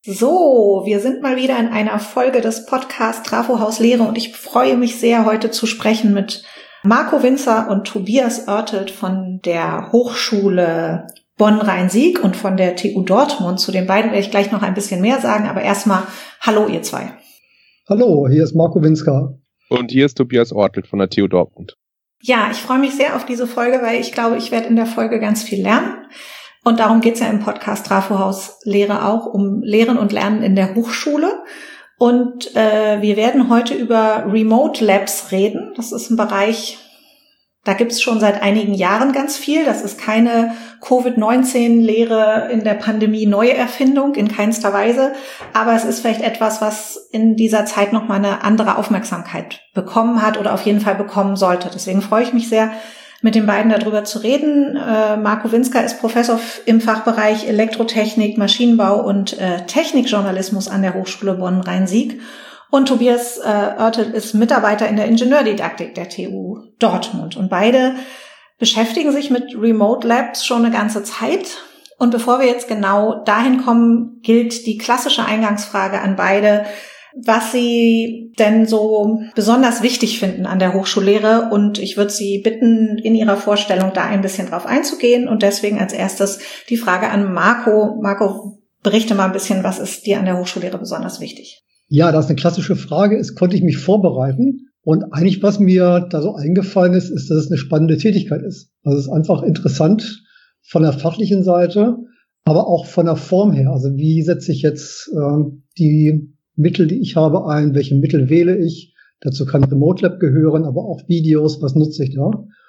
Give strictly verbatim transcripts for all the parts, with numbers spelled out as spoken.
So, wir sind mal wieder in einer Folge des Podcasts Trafohaus Lehre und ich freue mich sehr, heute zu sprechen mit Marco Winzer und Tobias Oertelt von der Hochschule Bonn-Rhein-Sieg und von der T U Dortmund. Zu den beiden werde ich gleich noch ein bisschen mehr sagen, aber erstmal hallo ihr zwei. Hallo, hier ist Marco Winzer. Und hier ist Tobias Oertelt von der T U Dortmund. Ja, ich freue mich sehr auf diese Folge, weil ich glaube, ich werde in der Folge ganz viel lernen. Und darum geht's ja im Podcast Trafohaus Lehre auch, um Lehren und Lernen in der Hochschule. Und äh, wir werden heute über Remote Labs reden. Das ist ein Bereich, da gibt's schon seit einigen Jahren ganz viel. Das ist keine Covid neunzehn Lehre in der Pandemie neue Erfindung, in keinster Weise. Aber es ist vielleicht etwas, was in dieser Zeit nochmal eine andere Aufmerksamkeit bekommen hat oder auf jeden Fall bekommen sollte. Deswegen freue ich mich sehr, mit den beiden darüber zu reden. Äh, Marco Winzer ist Professor im Fachbereich Elektrotechnik, Maschinenbau und äh, Technikjournalismus an der Hochschule Bonn-Rhein-Sieg. Und Tobias äh, Oertelt ist Mitarbeiter in der Ingenieurdidaktik der T U Dortmund. Und beide beschäftigen sich mit Remote Labs schon eine ganze Zeit. Und bevor wir jetzt genau dahin kommen, gilt die klassische Eingangsfrage an beide, was Sie denn so besonders wichtig finden an der Hochschullehre. Und ich würde Sie bitten, in Ihrer Vorstellung da ein bisschen drauf einzugehen. Und deswegen als erstes die Frage an Marco. Marco, berichte mal ein bisschen, was ist dir an der Hochschullehre besonders wichtig? Ja, das ist eine klassische Frage ist, konnte ich mich vorbereiten. Und eigentlich, was mir da so eingefallen ist, ist, dass es eine spannende Tätigkeit ist. Also es ist einfach interessant von der fachlichen Seite, aber auch von der Form her. Also wie setze ich jetzt äh, die Mittel, die ich habe, ein, welche Mittel wähle ich. Dazu kann Remote Lab gehören, aber auch Videos, was nutze ich da.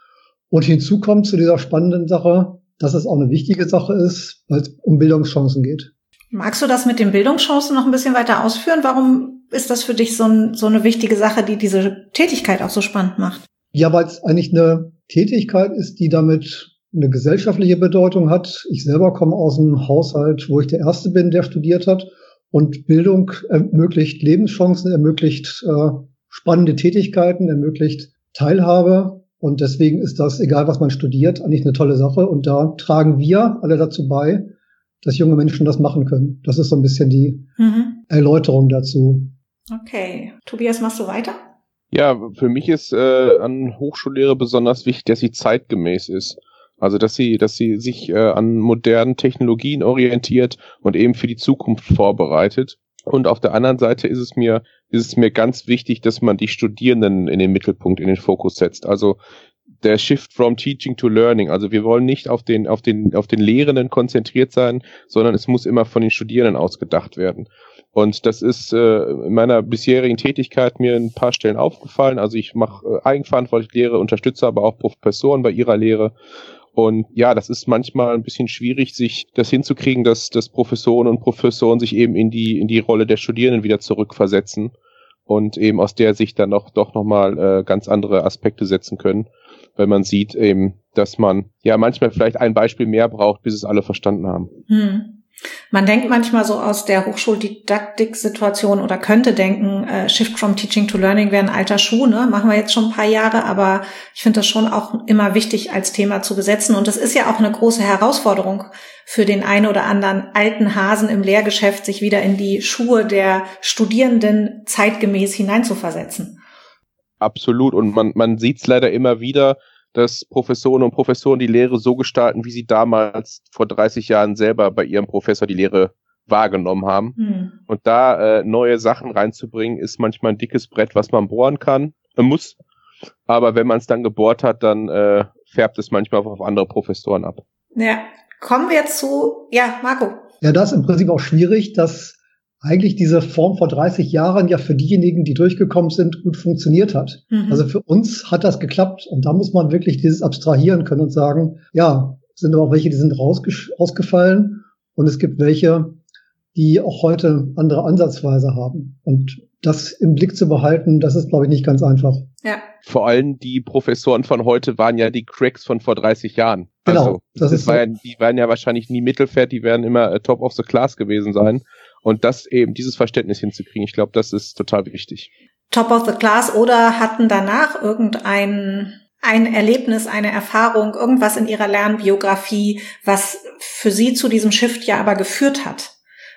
Und hinzu kommt zu dieser spannenden Sache, dass es auch eine wichtige Sache ist, weil es um Bildungschancen geht. Magst du das mit den Bildungschancen noch ein bisschen weiter ausführen? Warum ist das für dich so, ein, so eine wichtige Sache, die diese Tätigkeit auch so spannend macht? Ja, weil es eigentlich eine Tätigkeit ist, die damit eine gesellschaftliche Bedeutung hat. Ich selber komme aus einem Haushalt, wo ich der Erste bin, der studiert hat. Und Bildung ermöglicht Lebenschancen, ermöglicht äh, spannende Tätigkeiten, ermöglicht Teilhabe. Und deswegen ist das, egal was man studiert, eigentlich eine tolle Sache. Und da tragen wir alle dazu bei, dass junge Menschen das machen können. Das ist so ein bisschen die mhm. Erläuterung dazu. Okay. Tobias, machst du weiter? Ja, für mich ist äh, an Hochschullehre besonders wichtig, dass sie zeitgemäß ist. Also, dass sie, dass sie sich äh, an modernen Technologien orientiert und eben für die Zukunft vorbereitet. Und auf der anderen Seite ist es mir, ist es mir ganz wichtig, dass man die Studierenden in den Mittelpunkt, in den Fokus setzt. Also, der Shift from Teaching to Learning. Also, wir wollen nicht auf den, auf den, auf den Lehrenden konzentriert sein, sondern es muss immer von den Studierenden ausgedacht werden. Und das ist äh, in meiner bisherigen Tätigkeit mir ein paar Stellen aufgefallen. Also, ich mache äh, eigenverantwortlich Lehre, unterstütze aber auch Professoren bei ihrer Lehre. Und ja, das ist manchmal ein bisschen schwierig, sich das hinzukriegen, dass, dass Professoren und Professoren sich eben in die, in die Rolle der Studierenden wieder zurückversetzen und eben aus der Sicht dann noch, doch nochmal äh, ganz andere Aspekte setzen können, weil man sieht eben, dass man ja manchmal vielleicht ein Beispiel mehr braucht, bis es alle verstanden haben. Hm. Man denkt manchmal so aus der Hochschuldidaktik-Situation oder könnte denken, äh, Shift from Teaching to Learning wäre ein alter Schuh, ne? Machen wir jetzt schon ein paar Jahre, aber ich finde das schon auch immer wichtig als Thema zu besetzen. Und es ist ja auch eine große Herausforderung für den einen oder anderen alten Hasen im Lehrgeschäft, sich wieder in die Schuhe der Studierenden zeitgemäß hineinzuversetzen. Absolut. Und man, man sieht es leider immer wieder, dass Professoren und Professoren die Lehre so gestalten, wie sie damals vor dreißig Jahren selber bei ihrem Professor die Lehre wahrgenommen haben. Hm. Und da äh, neue Sachen reinzubringen, ist manchmal ein dickes Brett, was man bohren kann, äh, muss. Aber wenn man es dann gebohrt hat, dann äh, färbt es manchmal auf andere Professoren ab. Ja, kommen wir zu, ja, Marco. Ja, das ist im Prinzip auch schwierig, dass eigentlich diese Form vor dreißig Jahren ja für diejenigen, die durchgekommen sind, gut funktioniert hat. Mhm. Also für uns hat das geklappt und da muss man wirklich dieses abstrahieren können und sagen, ja, es sind aber auch welche, die sind rausge- ausgefallen und es gibt welche, die auch heute andere Ansatzweise haben. Und das im Blick zu behalten, das ist, glaube ich, nicht ganz einfach. Ja. Vor allem die Professoren von heute waren ja die Cracks von vor dreißig Jahren. Genau. Also, das, das ist war so. ja, die waren ja wahrscheinlich nie Mittelfeld, die werden immer äh, top of the class gewesen sein. Und das eben, dieses Verständnis hinzukriegen, ich glaube, das ist total wichtig. Top of the class oder hatten danach irgendein ein Erlebnis, eine Erfahrung, irgendwas in ihrer Lernbiografie, was für sie zu diesem Shift ja aber geführt hat.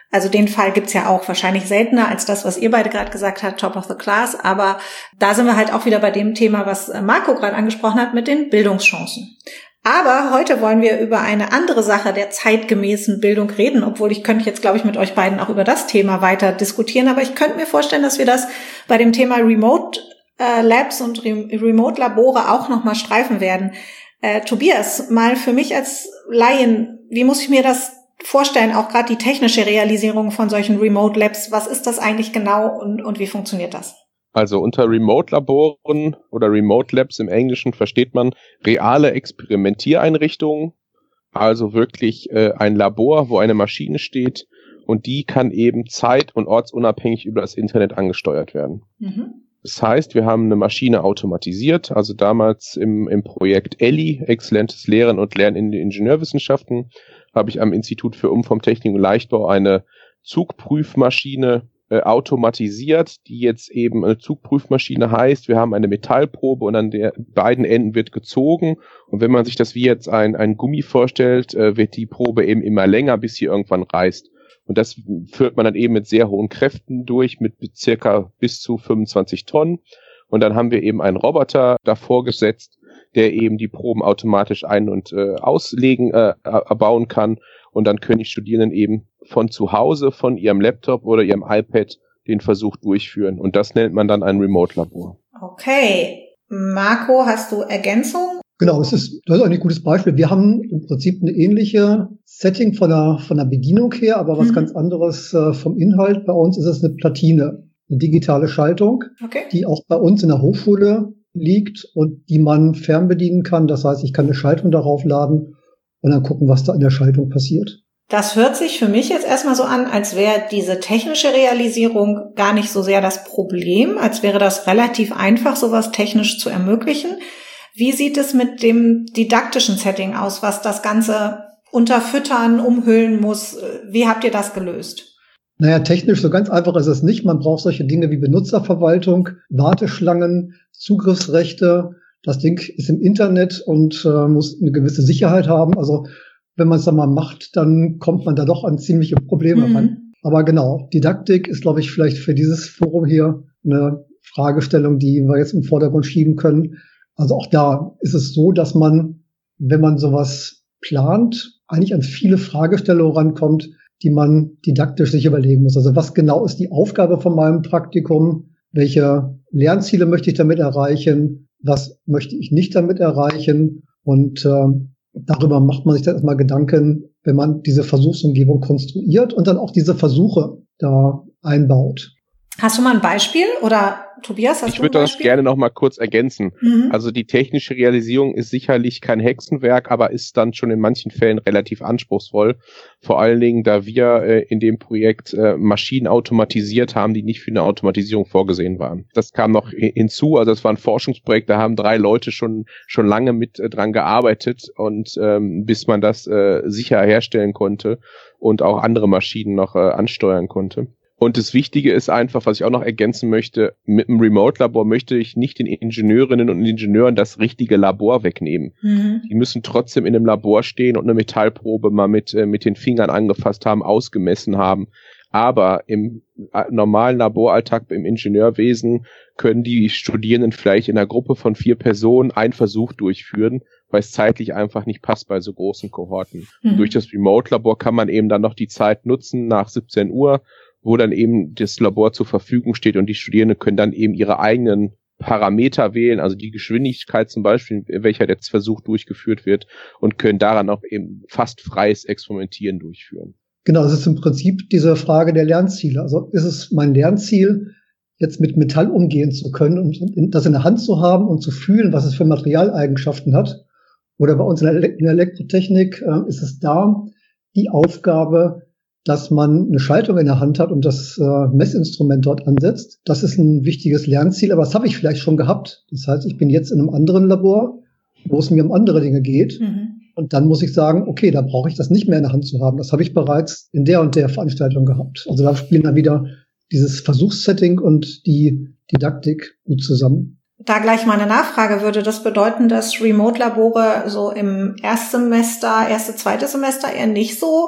Also den Fall gibt's ja auch, wahrscheinlich seltener als das, was ihr beide gerade gesagt habt, Top of the Class. Aber da sind wir halt auch wieder bei dem Thema, was Marco gerade angesprochen hat, mit den Bildungschancen. Aber heute wollen wir über eine andere Sache der zeitgemäßen Bildung reden, obwohl ich könnte jetzt, glaube ich, mit euch beiden auch über das Thema weiter diskutieren. Aber ich könnte mir vorstellen, dass wir das bei dem Thema Remote äh, Labs und Re- Remote Labore auch nochmal streifen werden. Äh, Tobias, mal für mich als Laien, wie muss ich mir das vorstellen, auch gerade die technische Realisierung von solchen Remote Labs? Was ist das eigentlich genau und, und wie funktioniert das? Also unter Remote-Laboren oder Remote Labs im Englischen versteht man reale Experimentiereinrichtungen, also wirklich äh, ein Labor, wo eine Maschine steht und die kann eben zeit- und ortsunabhängig über das Internet angesteuert werden. Mhm. Das heißt, wir haben eine Maschine automatisiert, also damals im, im Projekt E L I, Exzellentes Lehren und Lernen in den Ingenieurwissenschaften, habe ich am Institut für Umformtechnik und Leichtbau eine Zugprüfmaschine Äh, automatisiert, die jetzt eben eine Zugprüfmaschine heißt. Wir haben eine Metallprobe und an der beiden Enden wird gezogen und wenn man sich das wie jetzt ein, ein Gummi vorstellt, äh, wird die Probe eben immer länger, bis sie irgendwann reißt. Und das führt man dann eben mit sehr hohen Kräften durch, mit circa bis zu fünfundzwanzig Tonnen. Und dann haben wir eben einen Roboter davor gesetzt, der eben die Proben automatisch ein- und äh, auslegen, äh, bauen kann. Und dann können die Studierenden eben von zu Hause, von ihrem Laptop oder ihrem iPad den Versuch durchführen. Und das nennt man dann ein Remote-Labor. Okay. Marco, hast du Ergänzung? Genau, das ist, das ist eigentlich ein gutes Beispiel. Wir haben im Prinzip eine ähnliche Setting von der, von der Bedienung her, aber was mhm. ganz anderes äh, vom Inhalt. Bei uns ist es eine Platine, eine digitale Schaltung, okay. die auch bei uns in der Hochschule liegt und die man fernbedienen kann. Das heißt, ich kann eine Schaltung darauf laden und dann gucken, was da in der Schaltung passiert. Das hört sich für mich jetzt erstmal so an, als wäre diese technische Realisierung gar nicht so sehr das Problem, als wäre das relativ einfach, sowas technisch zu ermöglichen. Wie sieht es mit dem didaktischen Setting aus, was das Ganze unterfüttern, umhüllen muss? Wie habt ihr das gelöst? Naja, technisch so ganz einfach ist es nicht. Man braucht solche Dinge wie Benutzerverwaltung, Warteschlangen, Zugriffsrechte. Das Ding ist im Internet und äh, muss eine gewisse Sicherheit haben. Also wenn man es dann mal macht, dann kommt man da doch an ziemliche Probleme mhm. ran. Aber genau, Didaktik ist, glaube ich, vielleicht für dieses Forum hier eine Fragestellung, die wir jetzt im Vordergrund schieben können. Also auch da ist es so, dass man, wenn man sowas plant, eigentlich an viele Fragestellungen rankommt, die man didaktisch sich überlegen muss. Also was genau ist die Aufgabe von meinem Praktikum? Welche Lernziele möchte ich damit erreichen? Was möchte ich nicht damit erreichen? Und äh, darüber macht man sich dann erstmal Gedanken, wenn man diese Versuchsumgebung konstruiert und dann auch diese Versuche da einbaut. Hast du mal ein Beispiel oder Tobias, hast ich du ein Beispiel? Ich würde das gerne noch mal kurz ergänzen. Mhm. Also die technische Realisierung ist sicherlich kein Hexenwerk, aber ist dann schon in manchen Fällen relativ anspruchsvoll. Vor allen Dingen, da wir äh, in dem Projekt äh, Maschinen automatisiert haben, die nicht für eine Automatisierung vorgesehen waren. Das kam noch hinzu, also es war ein Forschungsprojekt, da haben drei Leute schon schon lange mit äh, dran gearbeitet und ähm, bis man das äh, sicher herstellen konnte und auch andere Maschinen noch äh, ansteuern konnte. Und das Wichtige ist einfach, was ich auch noch ergänzen möchte, mit dem Remote-Labor möchte ich nicht den Ingenieurinnen und Ingenieuren das richtige Labor wegnehmen. Mhm. Die müssen trotzdem in einem Labor stehen und eine Metallprobe mal mit, äh, mit den Fingern angefasst haben, ausgemessen haben. Aber im normalen Laboralltag im Ingenieurwesen können die Studierenden vielleicht in einer Gruppe von vier Personen einen Versuch durchführen, weil es zeitlich einfach nicht passt bei so großen Kohorten. Mhm. Durch das Remote-Labor kann man eben dann noch die Zeit nutzen nach siebzehn Uhr, wo dann eben das Labor zur Verfügung steht und die Studierenden können dann eben ihre eigenen Parameter wählen, also die Geschwindigkeit zum Beispiel, in welcher der Versuch durchgeführt wird und können daran auch eben fast freies Experimentieren durchführen. Genau, das ist im Prinzip diese Frage der Lernziele. Also ist es mein Lernziel, jetzt mit Metall umgehen zu können und das in der Hand zu haben und zu fühlen, was es für Materialeigenschaften hat? Oder bei uns in der, in der Elektrotechnik äh, ist es da die Aufgabe, dass man eine Schaltung in der Hand hat und das äh, Messinstrument dort ansetzt. Das ist ein wichtiges Lernziel, aber das habe ich vielleicht schon gehabt. Das heißt, ich bin jetzt in einem anderen Labor, wo es mir um andere Dinge geht. Mhm. Und dann muss ich sagen, okay, da brauche ich das nicht mehr in der Hand zu haben. Das habe ich bereits in der und der Veranstaltung gehabt. Also da spielen dann wieder dieses Versuchssetting und die Didaktik gut zusammen. Da gleich mal eine Nachfrage. Würde das bedeuten, dass Remote-Labore so im Erstsemester, erste, zweite Semester eher nicht so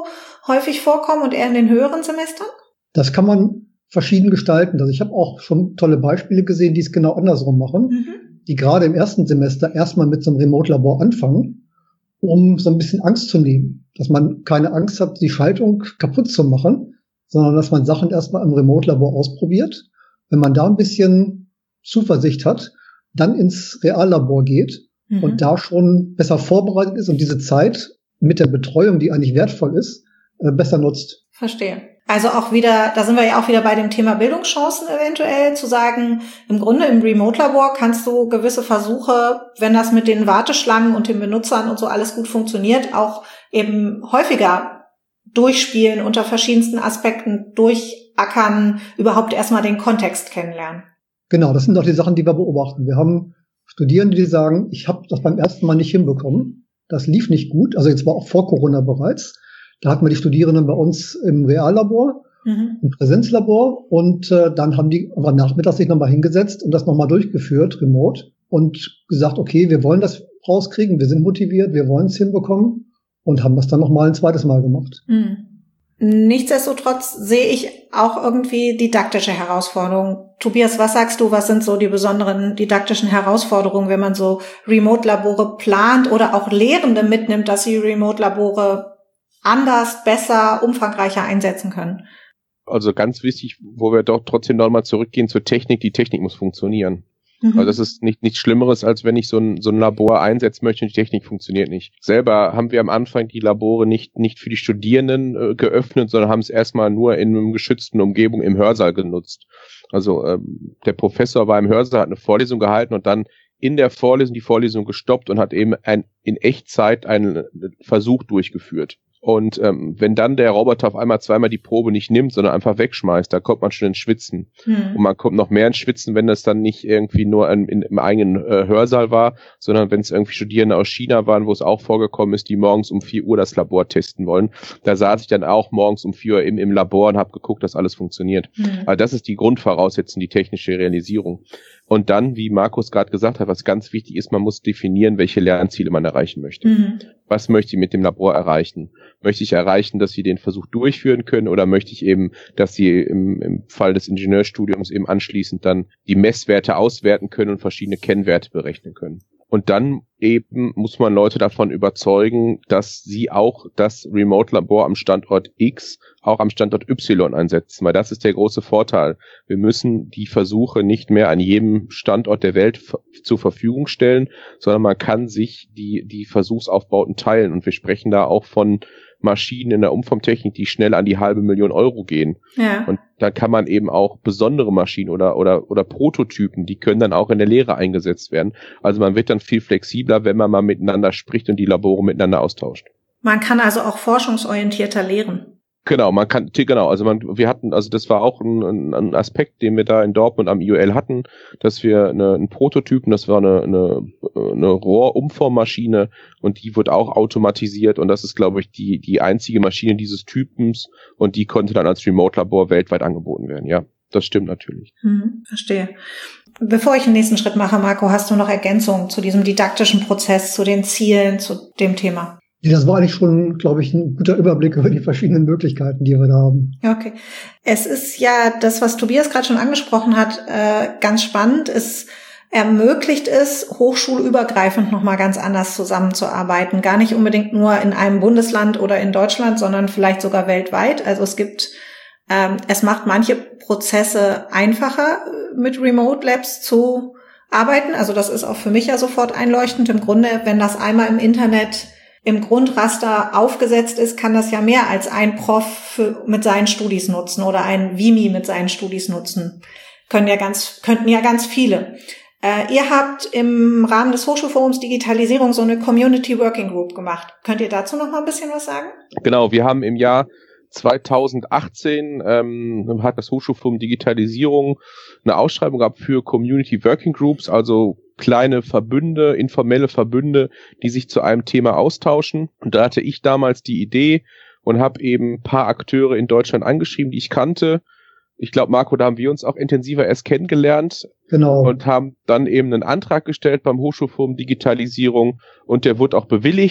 häufig vorkommen und eher in den höheren Semestern? Das kann man verschieden gestalten. Also ich habe auch schon tolle Beispiele gesehen, die es genau andersrum machen, mhm. die gerade im ersten Semester erstmal mit so einem Remote-Labor anfangen, um so ein bisschen Angst zu nehmen. Dass man keine Angst hat, die Schaltung kaputt zu machen, sondern dass man Sachen erstmal im Remote-Labor ausprobiert. Wenn man da ein bisschen Zuversicht hat, dann ins Reallabor geht mhm. und da schon besser vorbereitet ist und diese Zeit mit der Betreuung, die eigentlich wertvoll ist, besser nutzt. Verstehe. Also auch wieder, da sind wir ja auch wieder bei dem Thema Bildungschancen eventuell, zu sagen, im Grunde im Remote-Labor kannst du gewisse Versuche, wenn das mit den Warteschlangen und den Benutzern und so alles gut funktioniert, auch eben häufiger durchspielen, unter verschiedensten Aspekten durchackern, überhaupt erstmal den Kontext kennenlernen. Genau, das sind auch die Sachen, die wir beobachten. Wir haben Studierende, die sagen, ich habe das beim ersten Mal nicht hinbekommen, das lief nicht gut, also jetzt war auch vor Corona bereits. Da hatten wir die Studierenden bei uns im Reallabor, mhm. im Präsenzlabor und äh, dann haben die aber nachmittags sich nochmal hingesetzt und das nochmal durchgeführt, remote, und gesagt, okay, wir wollen das rauskriegen, wir sind motiviert, wir wollen es hinbekommen und haben das dann nochmal ein zweites Mal gemacht. Mhm. Nichtsdestotrotz sehe ich auch irgendwie didaktische Herausforderungen. Tobias, was sagst du, was sind so die besonderen didaktischen Herausforderungen, wenn man so Remote-Labore plant oder auch Lehrende mitnimmt, dass sie Remote-Labore anders, besser, umfangreicher einsetzen können? Also ganz wichtig, wo wir doch trotzdem nochmal zurückgehen zur Technik, die Technik muss funktionieren. Mhm. Also das ist nicht nichts Schlimmeres, als wenn ich so ein, so ein Labor einsetzen möchte und die Technik funktioniert nicht. Selber haben wir am Anfang die Labore nicht nicht für die Studierenden äh, geöffnet, sondern haben es erstmal nur in einer geschützten Umgebung im Hörsaal genutzt. Also ähm, der Professor war im Hörsaal, hat eine Vorlesung gehalten und dann in der Vorlesung die Vorlesung gestoppt und hat eben ein, in Echtzeit einen Versuch durchgeführt. Und ähm, wenn dann der Roboter auf einmal zweimal die Probe nicht nimmt, sondern einfach wegschmeißt, da kommt man schon ins Schwitzen. Hm. Und man kommt noch mehr ins Schwitzen, wenn das dann nicht irgendwie nur in, in, im eigenen äh, Hörsaal war, sondern wenn es irgendwie Studierende aus China waren, wo es auch vorgekommen ist, die morgens um vier Uhr das Labor testen wollen. Da saß ich dann auch morgens um vier Uhr im, im Labor und habe geguckt, dass alles funktioniert. Hm. Also das ist die Grundvoraussetzung, die technische Realisierung. Und dann, wie Markus gerade gesagt hat, was ganz wichtig ist, man muss definieren, welche Lernziele man erreichen möchte. Mhm. Was möchte ich mit dem Labor erreichen? Möchte ich erreichen, dass sie den Versuch durchführen können, oder möchte ich eben, dass sie im, im Fall des Ingenieurstudiums eben anschließend dann die Messwerte auswerten können und verschiedene Kennwerte berechnen können? Und dann eben muss man Leute davon überzeugen, dass sie auch das Remote-Labor am Standort X auch am Standort Y einsetzen, weil das ist der große Vorteil. Wir müssen die Versuche nicht mehr an jedem Standort der Welt f- zur Verfügung stellen, sondern man kann sich die, die Versuchsaufbauten teilen. Und wir sprechen da auch von Maschinen in der Umformtechnik, die schnell an die halbe Million Euro gehen. Ja. Und da kann man eben auch besondere Maschinen oder, oder, oder Prototypen, die können dann auch in der Lehre eingesetzt werden. Also man wird dann viel flexibler, wenn man mal miteinander spricht und die Labore miteinander austauscht. Man kann also auch forschungsorientierter lehren. Genau, man kann, genau, also man, wir hatten, also das war auch ein, ein Aspekt, den wir da in Dortmund am I U L hatten, dass wir eine, einen Prototypen, das war eine, eine, eine Rohrumformmaschine und die wird auch automatisiert und das ist, glaube ich, die, die einzige Maschine dieses Typens und die konnte dann als Remote-Labor weltweit angeboten werden, ja, das stimmt natürlich. Hm, verstehe. Bevor ich den nächsten Schritt mache, Marco, hast du noch Ergänzungen zu diesem didaktischen Prozess, zu den Zielen, zu dem Thema? Das war eigentlich schon, glaube ich, ein guter Überblick über die verschiedenen Möglichkeiten, die wir da haben. Okay. Es ist ja das, was Tobias gerade schon angesprochen hat, äh, ganz spannend. Es ermöglicht es, hochschulübergreifend nochmal ganz anders zusammenzuarbeiten. Gar nicht unbedingt nur in einem Bundesland oder in Deutschland, sondern vielleicht sogar weltweit. Also es gibt, ähm, es macht manche Prozesse einfacher, mit Remote Labs zu arbeiten. Also das ist auch für mich ja sofort einleuchtend. Im Grunde, wenn das einmal im Internet im Grundraster aufgesetzt ist, kann das ja mehr als ein Prof für, mit seinen Studis nutzen oder ein Vimy mit seinen Studis nutzen. Können ja ganz, könnten ja ganz viele. Äh, ihr habt im Rahmen des Hochschulforums Digitalisierung so eine Community Working Group gemacht. Könnt ihr dazu noch mal ein bisschen was sagen? Genau, wir haben im Jahr zweitausendachtzehn ähm, hat das Hochschulforum Digitalisierung eine Ausschreibung gehabt für Community Working Groups, also kleine Verbünde, informelle Verbünde, die sich zu einem Thema austauschen. Und da hatte ich damals die Idee und habe eben ein paar Akteure in Deutschland angeschrieben, die ich kannte. Ich glaube, Marco, da haben wir uns auch intensiver erst kennengelernt. Genau. Und haben dann eben einen Antrag gestellt beim Hochschulforum Digitalisierung und der wurde auch bewilligt.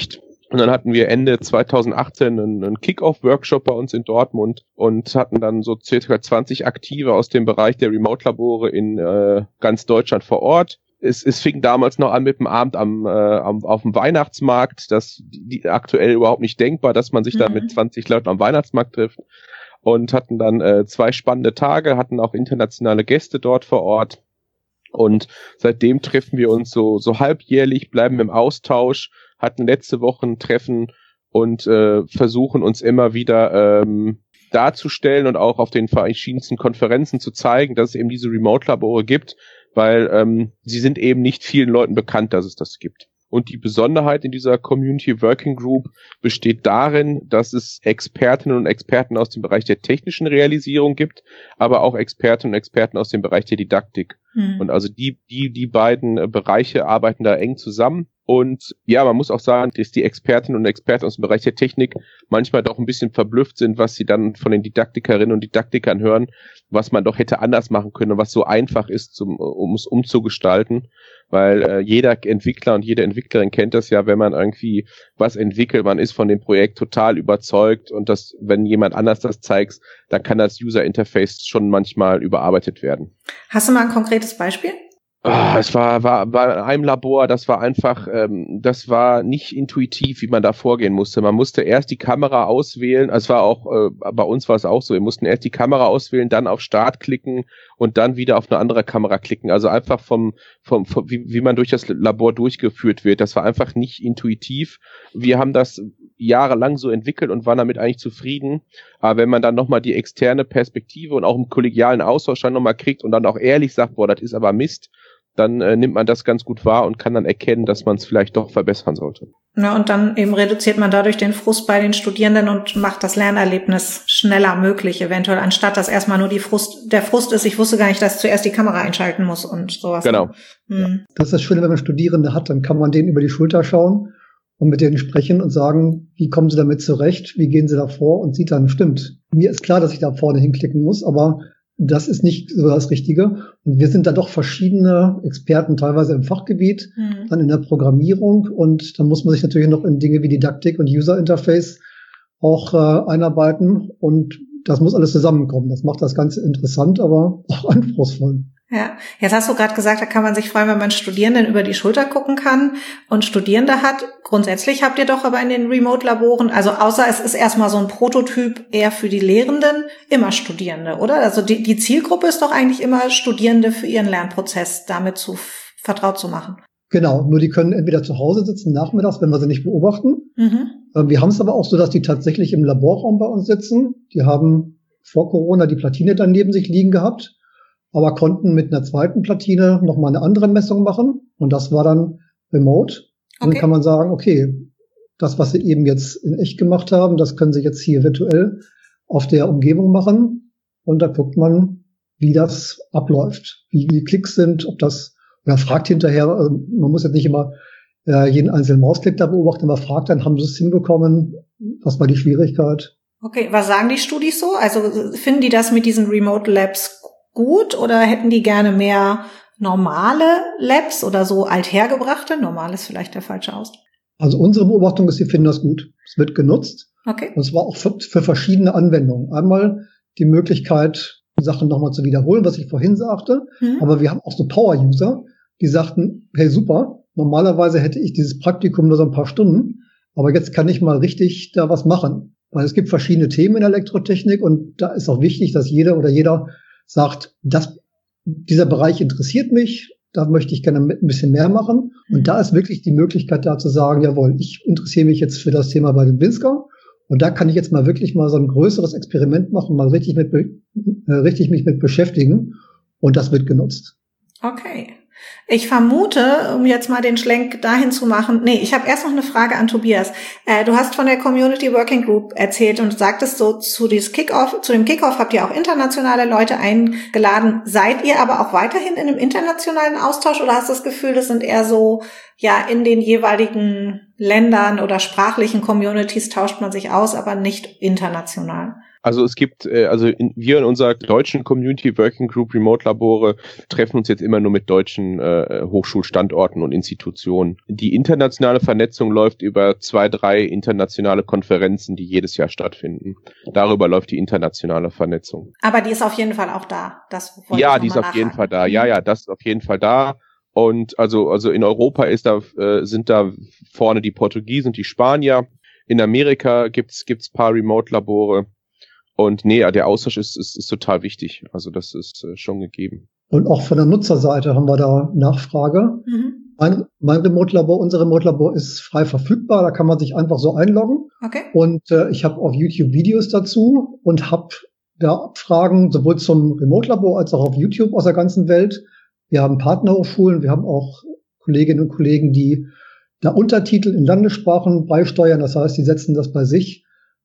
Und dann hatten wir Ende zweitausendachtzehn einen, einen Kick-Off-Workshop bei uns in Dortmund und hatten dann so circa zwanzig Aktive aus dem Bereich der Remote-Labore in äh, ganz Deutschland vor Ort. Es, es fing damals noch an mit dem Abend am, äh, am auf dem Weihnachtsmarkt. Das die, die aktuell überhaupt nicht denkbar, dass man sich mhm. da mit zwanzig Leuten am Weihnachtsmarkt trifft. Und hatten dann äh, zwei spannende Tage, hatten auch internationale Gäste dort vor Ort. Und seitdem treffen wir uns so so halbjährlich, bleiben im Austausch, hatten letzte Woche ein Treffen und äh, versuchen uns immer wieder ähm, darzustellen und auch auf den verschiedensten Konferenzen zu zeigen, dass es eben diese Remote-Labore gibt, weil ähm, sie sind eben nicht vielen Leuten bekannt, dass es das gibt. Und die Besonderheit in dieser Community Working Group besteht darin, dass es Expertinnen und Experten aus dem Bereich der technischen Realisierung gibt, aber auch Expertinnen und Experten aus dem Bereich der Didaktik. Mhm. Und also die, die, die beiden Bereiche arbeiten da eng zusammen. Und ja, man muss auch sagen, dass die Expertinnen und Experten aus dem Bereich der Technik manchmal doch ein bisschen verblüfft sind, was sie dann von den Didaktikerinnen und Didaktikern hören, was man doch hätte anders machen können und was so einfach ist, zum, um es umzugestalten. Weil äh, jeder Entwickler und jede Entwicklerin kennt das ja, wenn man irgendwie was entwickelt, man ist von dem Projekt total überzeugt und das, wenn jemand anders das zeigt, dann kann das User Interface schon manchmal überarbeitet werden. Hast du mal ein konkretes Beispiel? Oh, es war, war, war in einem Labor, das war einfach, ähm, das war nicht intuitiv, wie man da vorgehen musste. Man musste erst die Kamera auswählen, also es war auch, äh, bei uns war es auch so, wir mussten erst die Kamera auswählen, dann auf Start klicken und dann wieder auf eine andere Kamera klicken. Also einfach vom, vom, vom wie, wie man durch das Labor durchgeführt wird. Das war einfach nicht intuitiv. Wir haben das jahrelang so entwickelt und waren damit eigentlich zufrieden. Aber wenn man dann nochmal die externe Perspektive und auch im kollegialen Austausch dann nochmal kriegt und dann auch ehrlich sagt, boah, das ist aber Mist, dann äh, nimmt man das ganz gut wahr und kann dann erkennen, dass man es vielleicht doch verbessern sollte. Ja, und dann eben reduziert man dadurch den Frust bei den Studierenden und macht das Lernerlebnis schneller möglich, eventuell, anstatt dass erstmal nur die Frust, der Frust ist, ich wusste gar nicht, dass ich zuerst die Kamera einschalten muss und sowas. Genau. Hm. Das ist das Schöne, wenn man Studierende hat, dann kann man denen über die Schulter schauen und mit denen sprechen und sagen, wie kommen sie damit zurecht, wie gehen sie da vor und sieht dann, stimmt. Mir ist klar, dass ich da vorne hinklicken muss, aber das ist nicht so das Richtige. Und wir sind da doch verschiedene Experten, teilweise im Fachgebiet, mhm. dann in der Programmierung. Und dann muss man sich natürlich noch in Dinge wie Didaktik und User Interface auch äh, einarbeiten. Und das muss alles zusammenkommen. Das macht das Ganze interessant, aber auch anspruchsvoll. Ja, jetzt hast du gerade gesagt, da kann man sich freuen, wenn man Studierenden über die Schulter gucken kann und Studierende hat. Grundsätzlich habt ihr doch aber in den Remote-Laboren, also außer es ist erstmal so ein Prototyp eher für die Lehrenden, immer Studierende, oder? Also die, die Zielgruppe ist doch eigentlich immer Studierende für ihren Lernprozess damit zu vertraut zu machen. Genau, nur die können entweder zu Hause sitzen nachmittags, wenn wir sie nicht beobachten. Mhm. Wir haben es aber auch so, dass die tatsächlich im Laborraum bei uns sitzen. Die haben vor Corona die Platine dann neben sich liegen gehabt, aber konnten mit einer zweiten Platine nochmal eine andere Messung machen. Und das war dann remote. Okay. Dann kann man sagen, okay, das, was sie eben jetzt in echt gemacht haben, das können sie jetzt hier virtuell auf der Umgebung machen. Und da guckt man, wie das abläuft, wie die Klicks sind, ob das, oder fragt hinterher, also man muss jetzt nicht immer äh, jeden einzelnen Mausklick da beobachten, aber fragt dann, haben sie es hinbekommen? Was war die Schwierigkeit? Okay, was sagen die Studis so? Also finden die das mit diesen Remote Labs gut oder hätten die gerne mehr normale Labs oder so althergebrachte? Normal ist vielleicht der falsche Ausdruck. Also unsere Beobachtung ist, sie finden das gut. Es wird genutzt. Okay. Und zwar auch für, für verschiedene Anwendungen. Einmal die Möglichkeit, Sachen nochmal zu wiederholen, was ich vorhin sagte. Hm. Aber wir haben auch so Power-User, die sagten, hey super, normalerweise hätte ich dieses Praktikum nur so ein paar Stunden, aber jetzt kann ich mal richtig da was machen. Weil es gibt verschiedene Themen in der Elektrotechnik und da ist auch wichtig, dass jeder oder jeder sagt, das, dieser Bereich interessiert mich, da möchte ich gerne ein bisschen mehr machen. Und mhm. da ist wirklich die Möglichkeit da zu sagen, jawohl, ich interessiere mich jetzt für das Thema bei dem Winsker und da kann ich jetzt mal wirklich mal so ein größeres Experiment machen, mal richtig mit, äh, richtig mich mit beschäftigen und das wird genutzt. Okay. Ich vermute, um jetzt mal den Schlenk dahin zu machen, nee, ich habe erst noch eine Frage an Tobias. Äh, du hast von der Community Working Group erzählt und sagtest so, zu dieses Kickoff, zu dem Kickoff habt ihr auch internationale Leute eingeladen. Seid ihr aber auch weiterhin in einem internationalen Austausch oder hast du das Gefühl, das sind eher so, ja, in den jeweiligen Ländern oder sprachlichen Communities tauscht man sich aus, aber nicht international? Also es gibt, äh, also in, wir in unserer deutschen Community Working Group Remote Labore treffen uns jetzt immer nur mit deutschen äh, Hochschulstandorten und Institutionen. Die internationale Vernetzung läuft über zwei, drei internationale Konferenzen, die jedes Jahr stattfinden. Darüber läuft die internationale Vernetzung. Aber die ist auf jeden Fall auch da. Das ja, die ist auf jeden Fall da. Ja, ja, das ist auf jeden Fall da. Und also also in Europa ist da äh, sind da vorne die Portugiesen und die Spanier. In Amerika gibt's gibt's paar Remote-Labore. Und nee, der Austausch ist, ist, ist total wichtig. Also das ist äh, schon gegeben. Und auch von der Nutzerseite haben wir da Nachfrage. Mhm. Mein, mein Remote-Labor, unser Remote-Labor ist frei verfügbar. Da kann man sich einfach so einloggen. Okay. Und äh, ich habe auf YouTube Videos dazu und habe da Abfragen sowohl zum Remote-Labor als auch auf YouTube aus der ganzen Welt. Wir haben Partnerhochschulen, wir haben auch Kolleginnen und Kollegen, die da Untertitel in Landessprachen beisteuern. Das heißt, die setzen das bei sich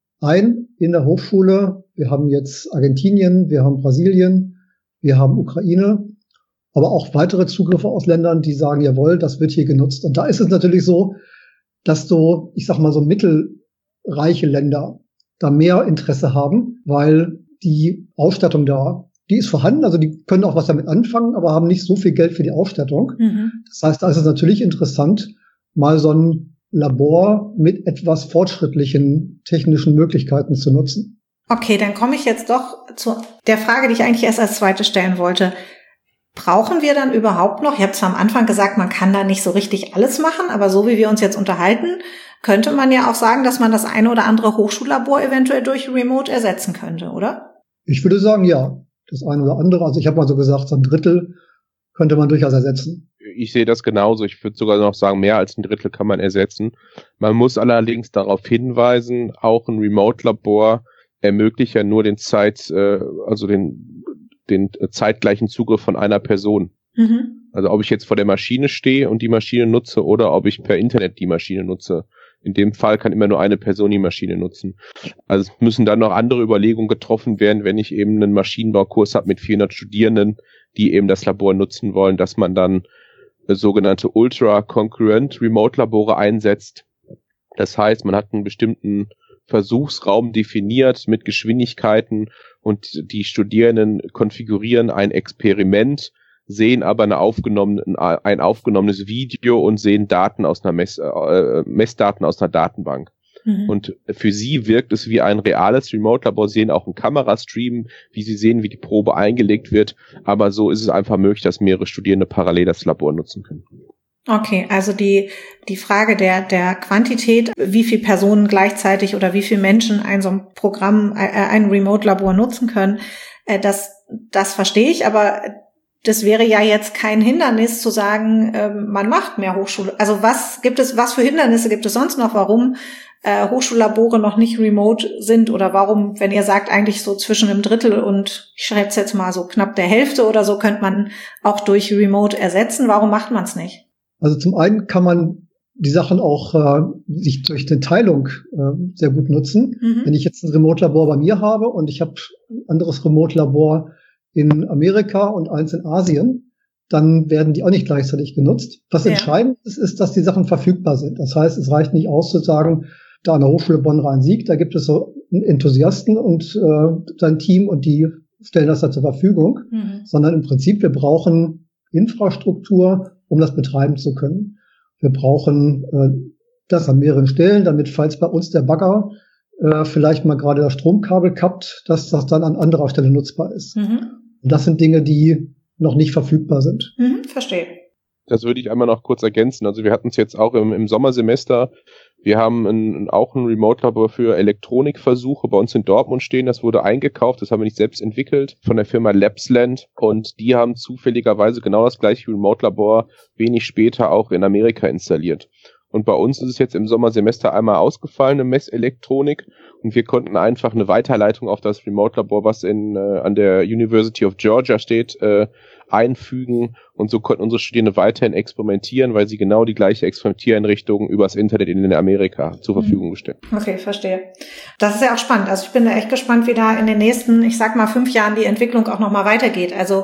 ein in der Hochschule. Wir haben jetzt Argentinien, wir haben Brasilien, wir haben Ukraine, aber auch weitere Zugriffe aus Ländern, die sagen, jawohl, das wird hier genutzt. Und da ist es natürlich so, dass so, ich sag mal, so mittelreiche Länder da mehr Interesse haben, weil die Ausstattung da, die ist vorhanden, also die können auch was damit anfangen, aber haben nicht so viel Geld für die Ausstattung. Mhm. Das heißt, da ist es natürlich interessant, mal so ein Labor mit etwas fortschrittlichen technischen Möglichkeiten zu nutzen. Okay, dann komme ich jetzt doch zu der Frage, die ich eigentlich erst als zweite stellen wollte. Brauchen wir dann überhaupt noch, ich habe zwar am Anfang gesagt, man kann da nicht so richtig alles machen, aber so wie wir uns jetzt unterhalten, könnte man ja auch sagen, dass man das eine oder andere Hochschullabor eventuell durch Remote ersetzen könnte, oder? Ich würde sagen, ja. Das eine oder andere, also ich habe mal so gesagt, so ein Drittel könnte man durchaus ersetzen. Ich sehe das genauso. Ich würde sogar noch sagen, mehr als ein Drittel kann man ersetzen. Man muss allerdings darauf hinweisen, auch ein Remote-Labor ermöglicht ja nur den Zeit, äh, also den, den zeitgleichen Zugriff von einer Person. Mhm. Also ob ich jetzt vor der Maschine stehe und die Maschine nutze oder ob ich per Internet die Maschine nutze. In dem Fall kann immer nur eine Person die Maschine nutzen. Also es müssen dann noch andere Überlegungen getroffen werden, wenn ich eben einen Maschinenbaukurs habe mit vierhundert Studierenden, die eben das Labor nutzen wollen, dass man dann sogenannte Ultra-Concurrent Remote-Labore einsetzt. Das heißt, man hat einen bestimmten Versuchsraum definiert mit Geschwindigkeiten und die Studierenden konfigurieren ein Experiment, sehen aber eine aufgenommene, ein aufgenommenes Video und sehen Daten aus einer Mess, äh, Messdaten aus einer Datenbank. Mhm. Und für sie wirkt es wie ein reales Remote-Labor. Sie sehen auch einen Kamerastream, wie sie sehen, wie die Probe eingelegt wird. Aber so ist es einfach möglich, dass mehrere Studierende parallel das Labor nutzen können. Okay, also die die Frage der der Quantität, wie viele Personen gleichzeitig oder wie viele Menschen ein so ein Programm, ein Remote-Labor nutzen können, das das verstehe ich, aber das wäre ja jetzt kein Hindernis zu sagen, man macht mehr Hochschule. Also was gibt es, was für Hindernisse gibt es sonst noch, warum äh, Hochschullabore noch nicht remote sind oder warum, wenn ihr sagt, eigentlich so zwischen einem Drittel und ich schätze jetzt mal so knapp der Hälfte oder so, könnte man auch durch Remote ersetzen. Warum macht man es nicht? Also zum einen kann man die Sachen auch äh, sich durch eine Teilung äh, sehr gut nutzen. Mhm. Wenn ich jetzt ein Remote-Labor bei mir habe und ich habe ein anderes Remote-Labor in Amerika und eins in Asien, dann werden die auch nicht gleichzeitig genutzt. Was ja. entscheidend ist, ist, dass die Sachen verfügbar sind. Das heißt, es reicht nicht aus zu sagen, da an der Hochschule Bonn-Rhein-Sieg, da gibt es so einen Enthusiasten und äh, sein Team und die stellen das da zur Verfügung, mhm. sondern im Prinzip, wir brauchen Infrastruktur, um das betreiben zu können. Wir brauchen äh, das an mehreren Stellen, damit, falls bei uns der Bagger äh, vielleicht mal gerade das Stromkabel kappt, dass das dann an anderer Stelle nutzbar ist. Mhm. Und das sind Dinge, die noch nicht verfügbar sind. Mhm, verstehe. Das würde ich einmal noch kurz ergänzen. Also wir hatten es jetzt auch im, im Sommersemester. Wir haben ein, auch ein Remote-Labor für Elektronikversuche bei uns in Dortmund stehen. Das wurde eingekauft, das haben wir nicht selbst entwickelt, von der Firma Labsland. Und die haben zufälligerweise genau das gleiche Remote-Labor wenig später auch in Amerika installiert. Und bei uns ist es jetzt im Sommersemester einmal ausgefallen, eine Messelektronik. Und wir konnten einfach eine Weiterleitung auf das Remote-Labor, was in, äh, an der University of Georgia steht, äh, einfügen. Und so konnten unsere Studierende weiterhin experimentieren, weil sie genau die gleiche Experimentiereinrichtung übers Internet in Amerika zur Verfügung gestellt. Okay, verstehe. Das ist ja auch spannend. Also ich bin da echt gespannt, wie da in den nächsten, ich sag mal, fünf Jahren die Entwicklung auch nochmal weitergeht. Also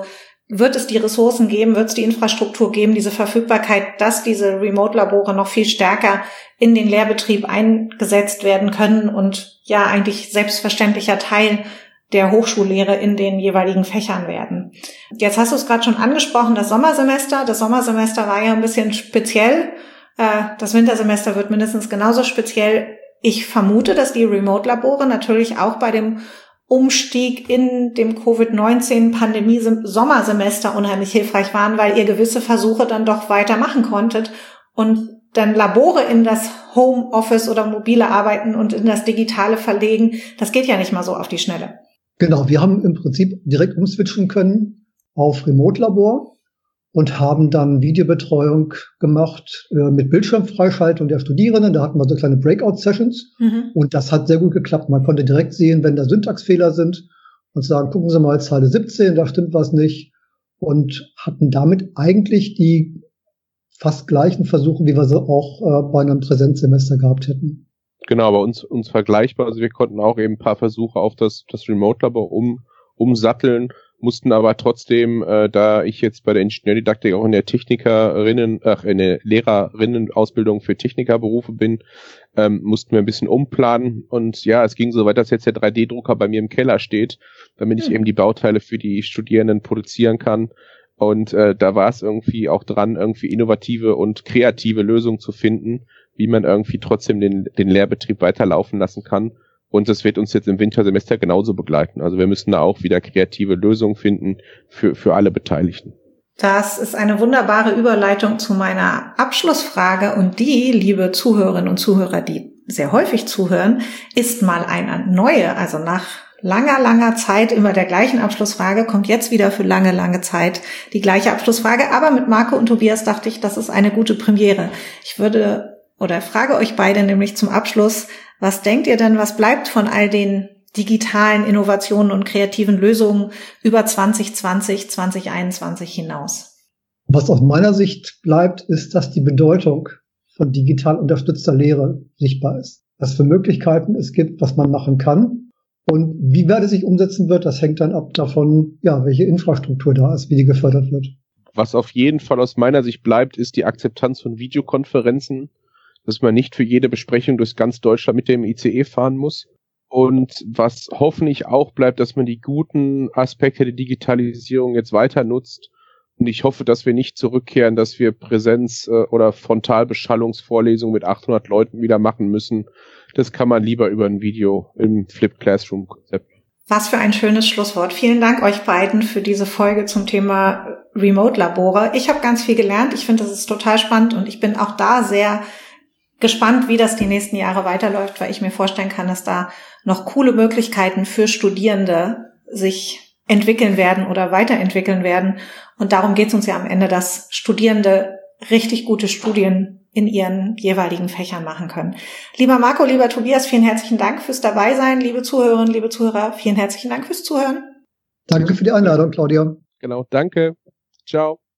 wird es die Ressourcen geben, wird es die Infrastruktur geben, diese Verfügbarkeit, dass diese Remote-Labore noch viel stärker in den Lehrbetrieb eingesetzt werden können und ja eigentlich selbstverständlicher Teil der Hochschullehre in den jeweiligen Fächern werden. Jetzt hast du es gerade schon angesprochen, das Sommersemester. Das Sommersemester war ja ein bisschen speziell. Das Wintersemester wird mindestens genauso speziell. Ich vermute, dass die Remote-Labore natürlich auch bei dem Umstieg in dem Covid neunzehn Pandemie-Sommersemester unheimlich hilfreich waren, weil ihr gewisse Versuche dann doch weitermachen konntet und dann Labore in das Homeoffice oder mobile Arbeiten und in das Digitale verlegen. Das geht ja nicht mal so auf die Schnelle. Genau, wir haben im Prinzip direkt umswitchen können auf Remote-Labor und haben dann Videobetreuung gemacht äh, mit Bildschirmfreischaltung der Studierenden. Da hatten wir so kleine Breakout-Sessions mhm. und das hat sehr gut geklappt. Man konnte direkt sehen, wenn da Syntaxfehler sind und sagen, gucken Sie mal, Zeile siebzehn, da stimmt was nicht, und hatten damit eigentlich die fast gleichen Versuche, wie wir sie auch äh, bei einem Präsenzsemester gehabt hätten. Genau, bei uns, uns vergleichbar. Also wir konnten auch eben ein paar Versuche auf das, das Remote-Labor um, umsatteln, mussten aber trotzdem, äh, da ich jetzt bei der Ingenieurdidaktik auch in der Technikerinnen, ach, in der Lehrerinnen-Ausbildung für Technikerberufe bin, ähm, mussten wir ein bisschen umplanen. Und ja, es ging so weit, dass jetzt der drei D Drucker bei mir im Keller steht, damit ich eben die Bauteile für die Studierenden produzieren kann. Und äh, da war es irgendwie auch dran, irgendwie innovative und kreative Lösungen zu finden, wie man irgendwie trotzdem den, den Lehrbetrieb weiterlaufen lassen kann. Und das wird uns jetzt im Wintersemester genauso begleiten. Also wir müssen da auch wieder kreative Lösungen finden für, für alle Beteiligten. Das ist eine wunderbare Überleitung zu meiner Abschlussfrage. Und die, liebe Zuhörerinnen und Zuhörer, die sehr häufig zuhören, ist mal eine neue, also nach langer, langer Zeit immer der gleichen Abschlussfrage, kommt jetzt wieder für lange, lange Zeit die gleiche Abschlussfrage. Aber mit Marco und Tobias dachte ich, das ist eine gute Premiere. Ich würde oder frage euch beide nämlich zum Abschluss, was denkt ihr denn, was bleibt von all den digitalen Innovationen und kreativen Lösungen über zwanzig zwanzig, zwanzig einundzwanzig hinaus? Was aus meiner Sicht bleibt, ist, dass die Bedeutung von digital unterstützter Lehre sichtbar ist. Was für Möglichkeiten es gibt, was man machen kann. Und wie weit es sich umsetzen wird, das hängt dann ab davon, ja, welche Infrastruktur da ist, wie die gefördert wird. Was auf jeden Fall aus meiner Sicht bleibt, ist die Akzeptanz von Videokonferenzen, dass man nicht für jede Besprechung durch ganz Deutschland mit dem I C E fahren muss. Und was hoffentlich auch bleibt, dass man die guten Aspekte der Digitalisierung jetzt weiter nutzt. Und ich hoffe, dass wir nicht zurückkehren, dass wir Präsenz- oder Frontalbeschallungsvorlesungen mit achthundert Leuten wieder machen müssen. Das kann man lieber über ein Video im Flipped Classroom-Konzept. Was für ein schönes Schlusswort. Vielen Dank euch beiden für diese Folge zum Thema Remote-Labore. Ich habe ganz viel gelernt. Ich finde, das ist total spannend und ich bin auch da sehr gespannt, wie das die nächsten Jahre weiterläuft, weil ich mir vorstellen kann, dass da noch coole Möglichkeiten für Studierende sich entwickeln werden oder weiterentwickeln werden. Und darum geht es uns ja am Ende, dass Studierende richtig gute Studien in ihren jeweiligen Fächern machen können. Lieber Marco, lieber Tobias, vielen herzlichen Dank fürs Dabeisein. Liebe Zuhörerinnen, liebe Zuhörer, vielen herzlichen Dank fürs Zuhören. Danke für die Einladung, Claudia. Genau, danke. Ciao.